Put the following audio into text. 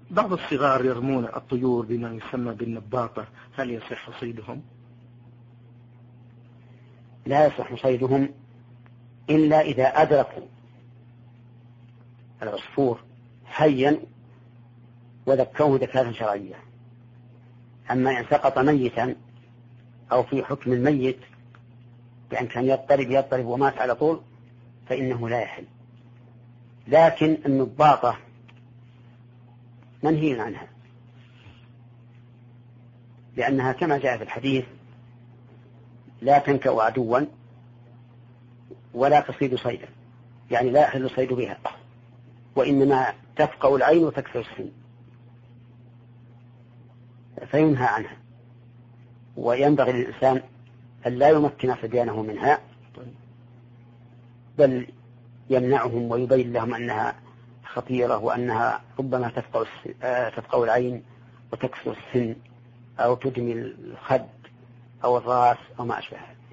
بعض الصغار يرمون الطيور بما يسمى بالنباطة، هل يصح صيدهم؟ لا يصح صيدهم إلا إذا أدركوا العصفور حيا وذكوه ذكاة شرعية. أما إن سقط ميتا أو في حكم الميت بأن كان يضطرب ومات على طول فإنه لا يحل. لكن النباطة منهي عنها، لأنها كما جاء في الحديث لا تنكأ عدوا ولا تصيد صيدا، يعني لا يحل الصيد بها، وإنما تفقأ العين وتكسر السن، فينهى عنها. وينبغي للإنسان أن لا يمكن صبيانه منها، بل يمنعهم ويبين لهم أنها خطيرة وأنها ربما تفقأ العين وتكسر السن أو تدمي الخد أو الرأس أو ما أشبه.